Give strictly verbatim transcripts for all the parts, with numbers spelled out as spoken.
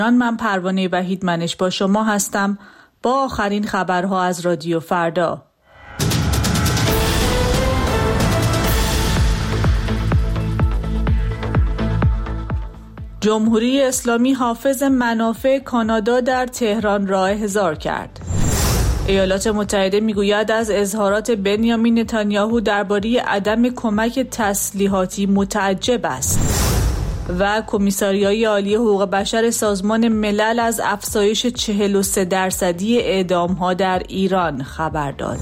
من پروانه وحید منش با شما هستم با آخرین خبرها از رادیو فردا. جمهوری اسلامی حافظ منافع کانادا در تهران را احضار کرد. ایالات متحده میگوید از اظهارات بنیامین نتانیاهو درباره عدم کمک تسلیحاتی متعجب است. و کمیساریای عالی حقوق بشر سازمان ملل از افزایش چهل و سه درصدی اعدام‌ها در ایران خبر داد.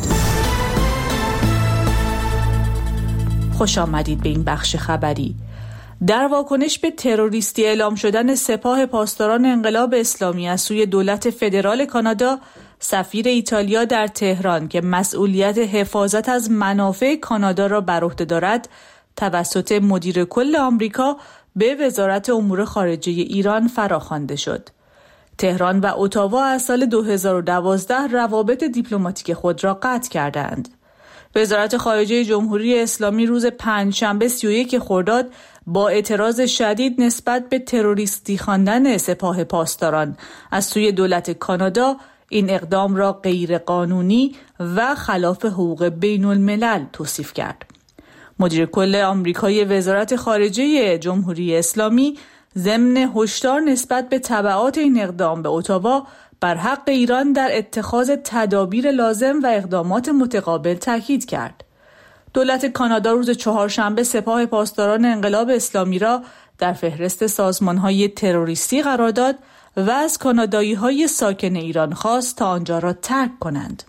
خوش آمدید به این بخش خبری. در واکنش به تروریستی اعلام شدن سپاه پاسداران انقلاب اسلامی از سوی دولت فدرال کانادا، سفیر ایتالیا در تهران که مسئولیت حفاظت از منافع کانادا را بر عهده دارد، توسط مدیر کل آمریکا به وزارت امور خارجه ایران فراخوانده شد. تهران و اتاوا از سال دو هزار و دوازده روابط دیپلماتیک خود را قطع کردند. وزارت خارجه جمهوری اسلامی روز پنجشنبه سی و یک خرداد با اعتراض شدید نسبت به تروریستی خواندن سپاه پاسداران از سوی دولت کانادا این اقدام را غیرقانونی و خلاف حقوق بین الملل توصیف کرد. مدیر کل آمریکایی وزارت خارجه جمهوری اسلامی ضمن هشدار نسبت به تبعات این اقدام به اتاوا بر حق ایران در اتخاذ تدابیر لازم و اقدامات متقابل تاکید کرد. دولت کانادا روز چهارشنبه سپاه پاسداران انقلاب اسلامی را در فهرست سازمان‌های تروریستی قرار داد و از کانادایی‌های ساکن ایران خواست تا آنجا را ترک کنند.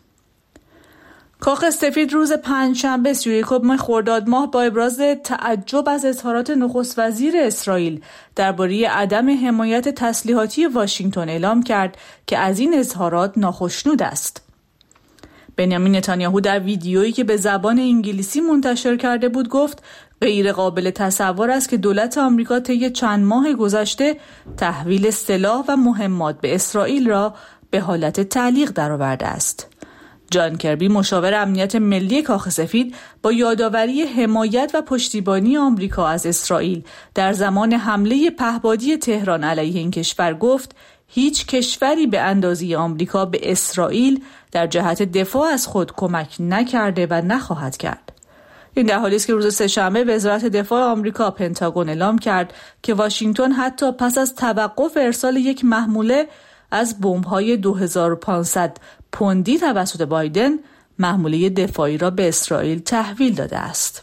کاخ سفید روز پنجشنبه سی و یکم خرداد ماه با ابراز تعجب از اظهارات نخست وزیر اسرائیل درباره عدم حمایت تسلیحاتی واشنگتن اعلام کرد که از این اظهارات ناخشنود است. بنیامین نتانیاهو در ویدیویی که به زبان انگلیسی منتشر کرده بود گفت غیر قابل تصور است که دولت آمریکا طی چند ماه گذشته تحویل سلاح و مهمات به اسرائیل را به حالت تعلیق درآورده است. جان کربی مشاور امنیت ملی کاخ سفید با یادآوری حمایت و پشتیبانی آمریکا از اسرائیل در زمان حمله پهپادی تهران علیه این کشور گفت هیچ کشوری به اندازه آمریکا به اسرائیل در جهت دفاع از خود کمک نکرده و نخواهد کرد. این در حالی است که روز سه‌شنبه وزارت دفاع آمریکا پنتاگون اعلام کرد که واشنگتن حتی پس از توقف ارسال یک محموله از بمب‌های دو هزار و پانصد پوندی توسط بایدن محموله دفاعی را به اسرائیل تحویل داده است.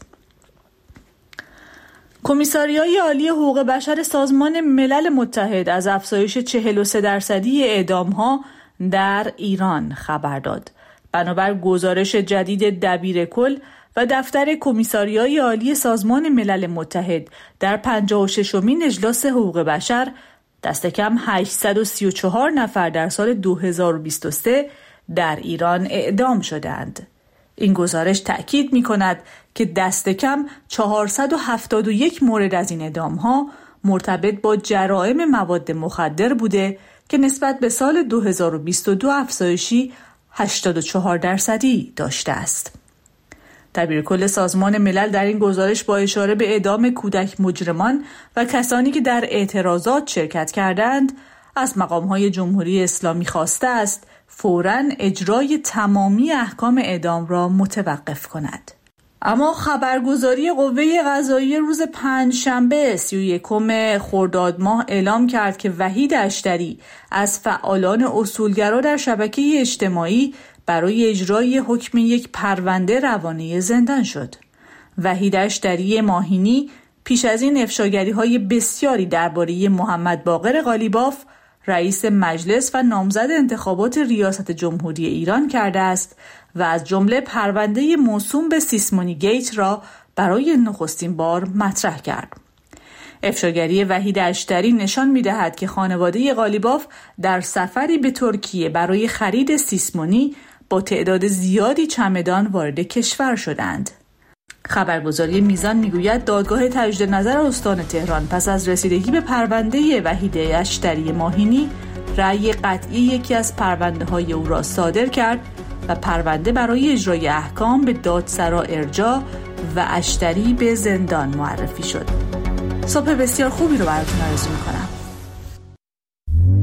کمیساریای عالی حقوق بشر سازمان ملل متحد از افزایش چهل و سه درصدی اعدام‌ها در ایران خبر داد. بنابر گزارش جدید دبیر کل و دفتر کمیساریای عالی سازمان ملل متحد در پنجاه و ششمین اجلاس حقوق بشر، دست کم هشتصد و سی و چهار نفر در سال دو هزار و بیست و سه در ایران اعدام شدند. این گزارش تأکید می کند که دست کم چهارصد و هفتاد و یک مورد از این اعدام‌ها مرتبط با جرائم مواد مخدر بوده که نسبت به سال دو هزار و بیست و دو افزایشی هشتاد و چهار درصدی داشته است. دبیر کل سازمان ملل در این گزارش با اشاره به اعدام کودک مجرمان و کسانی که در اعتراضات شرکت کردند از مقام‌های جمهوری اسلامی خواسته است فوراً اجرای تمامی احکام اعدام را متوقف کند. اما خبرگزاری قوه قضاییه روز پنجشنبه سی و یکم خرداد ماه اعلام کرد که وحید اشتری از فعالان اصولگرا در شبکه اجتماعی برای اجرای حکم یک پرونده روانه زندان شد. وحید اشتری ماهینی پیش از این افشاگری‌های بسیاری درباره محمد باقر قالیباف رئیس مجلس و نامزد انتخابات ریاست جمهوری ایران کرده است و از جمله پرونده موسوم به سیسمونی گیت را برای نخستین بار مطرح کرد. افشاگری وحید اشتری نشان می‌دهد که خانواده قالیباف در سفری به ترکیه برای خرید سیسمونی با تعداد زیادی چمدان وارد کشور شدند. خبرگزاری میزان میگوید دادگاه تجدید نظر استان تهران پس از رسیدگی به پرونده وحید اشتری ماهینی رأی قطعی یکی از پرونده‌های او را صادر کرد و پرونده برای اجرای احکام به دادسرا ارجاع و اشتری به زندان معرفی شد. صبح بسیار خوبی رو براتون آرزو می‌کنم.